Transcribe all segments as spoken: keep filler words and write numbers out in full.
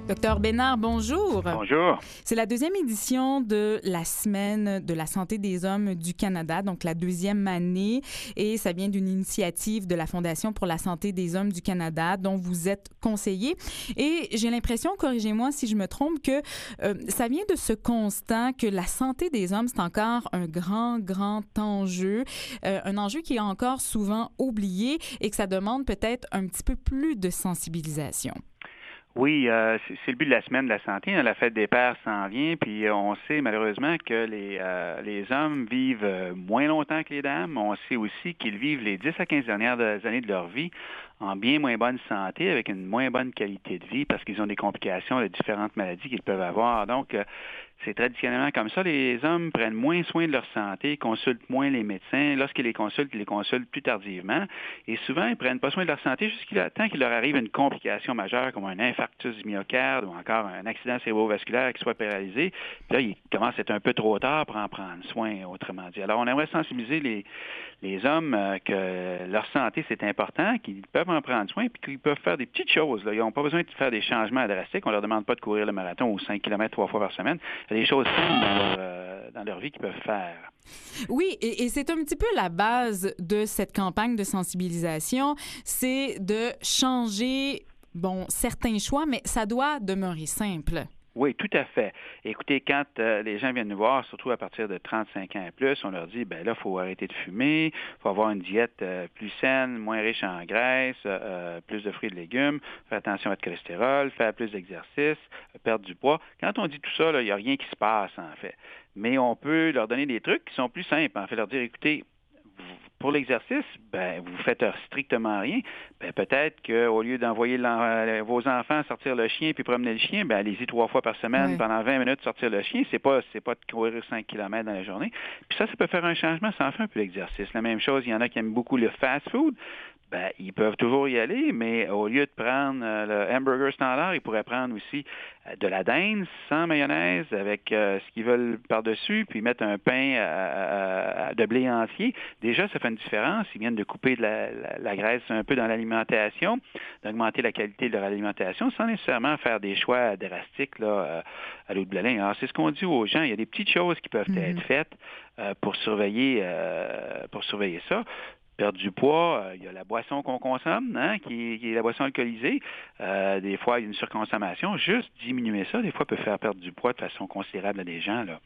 Docteur Bénard, bonjour. Bonjour. C'est la deuxième édition de la Semaine de la santé des hommes du Canada, donc la deuxième année, et ça vient d'une initiative de la Fondation pour la santé des hommes du Canada, dont vous êtes conseiller. Et j'ai l'impression, corrigez-moi si je me trompe, que euh, ça vient de ce constat que la santé des hommes, c'est encore un grand, grand enjeu, euh, un enjeu qui est encore souvent oublié et que ça demande peut-être un petit peu plus de sensibilisation. Oui, euh, c'est, c'est le but de la semaine de la santé. Hein. La fête des pères s'en vient, puis on sait malheureusement que les euh, les hommes vivent euh, moins longtemps que les dames. On sait aussi qu'ils vivent les dix à quinze dernières années de leur vie en bien moins bonne santé, avec une moins bonne qualité de vie, parce qu'ils ont des complications de différentes maladies qu'ils peuvent avoir. Donc, euh, c'est traditionnellement comme ça. Les hommes prennent moins soin de leur santé, consultent moins les médecins. Lorsqu'ils les consultent, ils les consultent plus tardivement. Et souvent, ils ne prennent pas soin de leur santé jusqu'à temps qu'il leur arrive une complication majeure, comme un infarctus du myocarde ou encore un accident cérébrovasculaire qui soit paralysé. Puis là, il commence à être un peu trop tard pour en prendre soin, autrement dit. Alors, on aimerait sensibiliser les, les hommes euh, que leur santé, c'est important, qu'ils peuvent en prendre soin, puis qu'ils peuvent faire des petites choses. Là. Ils n'ont pas besoin de faire des changements drastiques. On ne leur demande pas de courir le marathon ou cinq kilomètres trois fois par semaine. Il y a des choses simples dans leur, euh, dans leur vie qu'ils peuvent faire. Oui, et, et c'est un petit peu la base de cette campagne de sensibilisation, c'est de changer, bon, certains choix, mais ça doit demeurer simple. Oui, tout à fait. Écoutez, quand euh, les gens viennent nous voir, surtout à partir de trente-cinq ans et plus, on leur dit, ben là, il faut arrêter de fumer, il faut avoir une diète euh, plus saine, moins riche en graisse, euh, plus de fruits et de légumes, faire attention à votre cholestérol, faire plus d'exercice, perdre du poids. Quand on dit tout ça, il n'y a rien qui se passe, en fait. Mais on peut leur donner des trucs qui sont plus simples. En fait, leur dire, écoutez, pour l'exercice, ben, vous faites strictement rien. Ben, peut-être qu'au lieu d'envoyer vos enfants sortir le chien puis promener le chien, ben, allez-y trois fois par semaine Oui. pendant vingt minutes sortir le chien. C'est pas, c'est pas de courir cinq kilomètres dans la journée. Puis ça, ça peut faire un changement. Ça en fait un peu l'exercice. La même chose, il y en a qui aiment beaucoup le fast-food. Ben, ils peuvent toujours y aller, mais au lieu de prendre euh, le hamburger standard, ils pourraient prendre aussi euh, de la dinde sans mayonnaise avec euh, ce qu'ils veulent par-dessus, puis mettre un pain euh, euh, de blé entier. Déjà, ça fait une différence. Ils viennent de couper de la, la, la graisse un peu dans l'alimentation, d'augmenter la qualité de leur alimentation sans nécessairement faire des choix drastiques là, euh, à l'eau de blé. Alors, c'est ce qu'on dit aux gens. Il y a des petites choses qui peuvent mm-hmm. être faites euh, pour surveiller, euh, pour surveiller ça. Perdre du poids, euh, il y a la boisson qu'on consomme, hein, qui, qui est la boisson alcoolisée. Euh, des fois, il y a une surconsommation. Juste diminuer ça, des fois, peut faire perdre du poids de façon considérable à des gens. Là.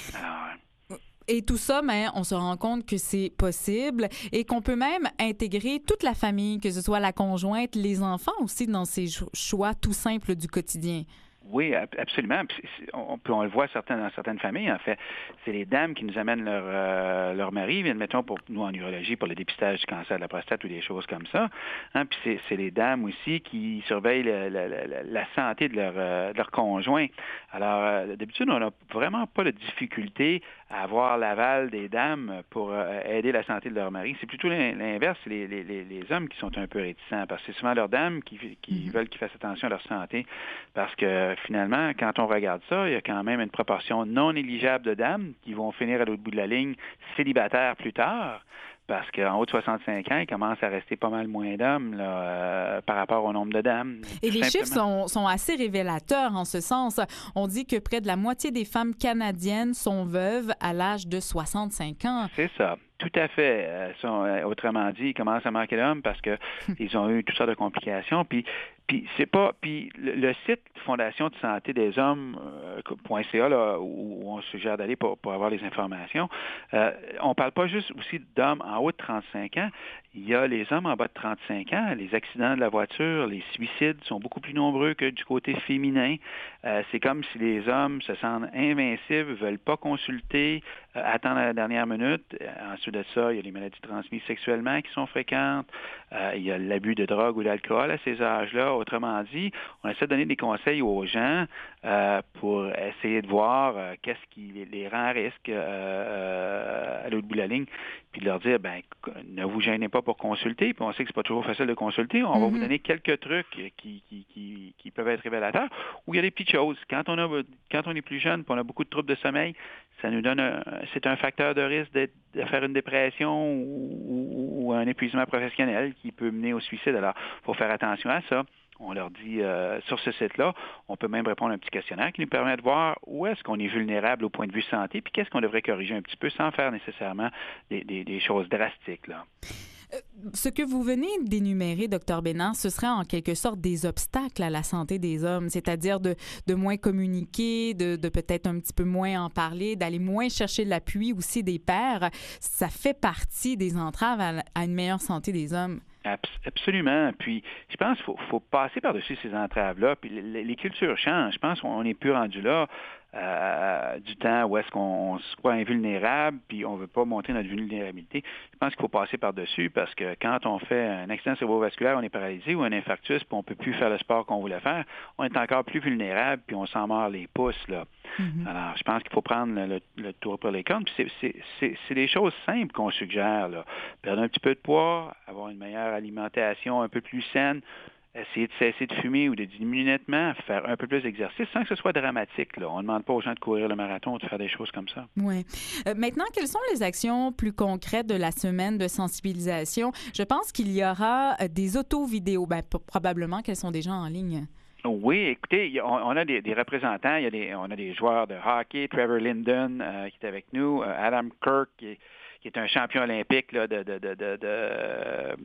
Alors, et tout ça, mais on se rend compte que c'est possible et qu'on peut même intégrer toute la famille, que ce soit la conjointe, les enfants aussi, dans ces choix tout simples du quotidien. Oui, absolument. On, on le voit certains, dans certaines familles, en fait. C'est les dames qui nous amènent leur, euh, leur mari, mettons, pour nous en urologie, pour le dépistage du cancer de la prostate ou des choses comme ça. Hein? Puis c'est, c'est les dames aussi qui surveillent le, le, le, la santé de leur, euh, de leur conjoint. Alors, euh, d'habitude, on n'a vraiment pas de difficulté à avoir l'aval des dames pour euh, aider la santé de leur mari. C'est plutôt l'inverse, c'est les, les, les hommes qui sont un peu réticents, parce que c'est souvent leurs dames qui, qui mm-hmm. veulent qu'ils fassent attention à leur santé, parce que finalement, quand on regarde ça, il y a quand même une proportion non négligeable de dames qui vont finir à l'autre bout de la ligne célibataires plus tard, parce qu'en haut de soixante-cinq ans, il commence à rester pas mal moins d'hommes là, euh, par rapport au nombre de dames. Et les chiffres sont, sont assez révélateurs en ce sens. On dit que près de la moitié des femmes canadiennes sont veuves à l'âge de soixante-cinq ans. C'est ça. Tout à fait. Euh, sont, euh, autrement dit, ils commencent à manquer d'hommes parce que ils ont eu toutes sortes de complications. Puis, puis c'est pas. Puis le, le site Fondation de santé des hommes euh, .ca là, où on suggère d'aller pour, pour avoir les informations. Euh, on parle pas juste aussi d'hommes en haut de trente-cinq ans. Il y a les hommes en bas de trente-cinq ans. Les accidents de la voiture, les suicides sont beaucoup plus nombreux que du côté féminin. Euh, c'est comme si les hommes se sentent invincibles, veulent pas consulter, euh, attendent à la dernière minute. Ensuite de ça, il y a les maladies transmises sexuellement qui sont fréquentes. Euh, il y a l'abus de drogue ou d'alcool à ces âges-là. Autrement dit, on essaie de donner des conseils aux gens euh, pour essayer de voir euh, qu'est-ce qui les rend à risque euh, à l'autre bout de la ligne, puis de leur dire, ben, ne vous gênez pas pour consulter. Puis on sait que c'est pas toujours facile de consulter. On mm-hmm. va vous donner quelques trucs qui, qui, qui, qui peuvent être révélateurs. Ou il y a des petites choses. Quand on a, quand on est plus jeune, puis on a beaucoup de troubles de sommeil, ça nous donne, un, c'est un facteur de risque de, de faire une dépression ou, ou, ou un épuisement professionnel qui peut mener au suicide. Alors, il faut faire attention à ça. On leur dit, euh, sur ce site-là, on peut même répondre à un petit questionnaire qui nous permet de voir où est-ce qu'on est vulnérable au point de vue santé, puis qu'est-ce qu'on devrait corriger un petit peu sans faire nécessairement des, des, des choses drastiques, là. Ce que vous venez d'énumérer, docteur Bénard, ce serait en quelque sorte des obstacles à la santé des hommes, c'est-à-dire de, de moins communiquer, de, de peut-être un petit peu moins en parler, d'aller moins chercher l'appui aussi des pairs. Ça fait partie des entraves à, à une meilleure santé des hommes. Absolument. Puis, je pense qu'il faut, faut passer par-dessus ces entraves-là. Puis, les, les cultures changent. Je pense qu'on n'est plus rendu là euh, du temps où est-ce qu'on se croit invulnérable, puis on ne veut pas montrer notre vulnérabilité. Je pense qu'il faut passer par-dessus parce que quand on fait un accident cérébrovasculaire, on est paralysé, ou un infarctus, puis on ne peut plus faire le sport qu'on voulait faire, on est encore plus vulnérable, puis on s'en mord les pouces, là. Mm-hmm. Alors, je pense qu'il faut prendre le, le, le tour pour les cornes. Puis c'est, c'est, c'est, c'est des choses simples qu'on suggère, là. Perdre un petit peu de poids, avoir une meilleure alimentation un peu plus saine, essayer de cesser de fumer ou de diminuer nettement, faire un peu plus d'exercice sans que ce soit dramatique, là. On ne demande pas aux gens de courir le marathon ou de faire des choses comme ça. Oui. Euh, maintenant, quelles sont les actions plus concrètes de la semaine de sensibilisation? Je pense qu'il y aura des auto-vidéos. Ben, p- probablement qu'elles sont déjà en ligne. Oui, écoutez, on, on a des, des représentants, il y a des, on a des joueurs de hockey, Trevor Linden euh, qui est avec nous, euh, Adam Kirk qui est, qui est un champion olympique là, de, de, de, de, de,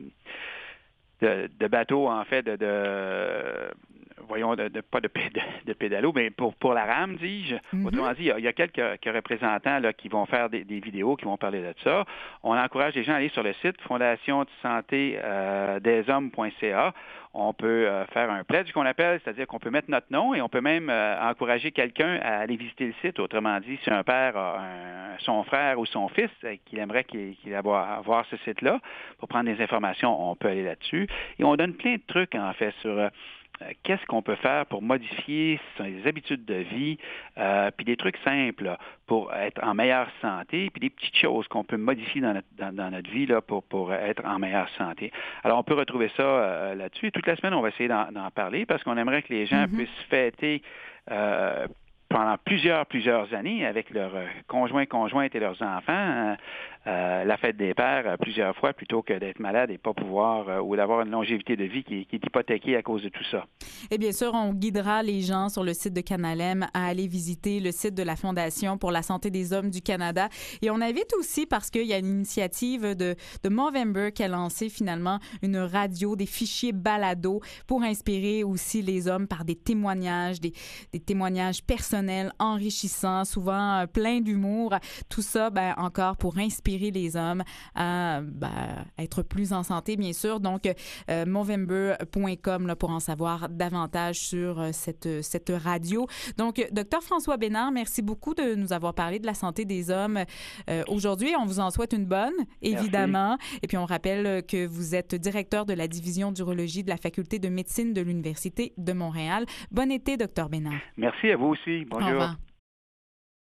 de, de bateau, en fait, de, de voyons, de, de, pas de, péd- de pédalo, mais pour, pour la rame, dis-je. Mm-hmm. Autrement dit, il y, a, il y a quelques, quelques représentants là, qui vont faire des, des vidéos, qui vont parler de ça. On encourage les gens à aller sur le site fondation de santé des hommes point c a. On peut euh, faire un pledge qu'on appelle, c'est-à-dire qu'on peut mettre notre nom et on peut même euh, encourager quelqu'un à aller visiter le site. Autrement dit, si un père a un, son frère ou son fils euh, qu'il aimerait qu'il, qu'il avoir voir ce site-là pour prendre des informations, on peut aller là-dessus. Et on donne plein de trucs, en fait, sur euh, qu'est-ce qu'on peut faire pour modifier ses habitudes de vie, euh, puis des trucs simples là, pour être en meilleure santé, puis des petites choses qu'on peut modifier dans notre, dans, dans notre vie là, pour, pour être en meilleure santé. Alors, on peut retrouver ça euh, là-dessus. Et toute la semaine, on va essayer d'en, d'en parler parce qu'on aimerait que les gens mm-hmm. puissent fêter euh, pendant plusieurs, plusieurs années avec leurs conjoints, conjointes et leurs enfants, euh, la fête des pères euh, plusieurs fois plutôt que d'être malade et pas pouvoir euh, ou d'avoir une longévité de vie qui, qui est hypothéquée à cause de tout ça. Et bien sûr, on guidera les gens sur le site de Canalem à aller visiter le site de la Fondation pour la santé des hommes du Canada. Et on invite aussi, parce qu'il y a une initiative de, de Movember qui a lancé finalement une radio, des fichiers balado pour inspirer aussi les hommes par des témoignages, des, des témoignages personnels, enrichissants, souvent euh, pleins d'humour. Tout ça, ben, encore pour inspirer les hommes à ben, être plus en santé, bien sûr. Donc, euh, movember point com là, pour en savoir davantage sur euh, cette, cette radio. Donc, docteur François Bénard, merci beaucoup de nous avoir parlé de la santé des hommes euh, aujourd'hui. On vous en souhaite une bonne, évidemment. Merci. Et puis, on rappelle que vous êtes directeur de la division d'urologie de la Faculté de médecine de l'Université de Montréal. Bon été, docteur Bénard. Merci à vous aussi. Bonjour. Au revoir.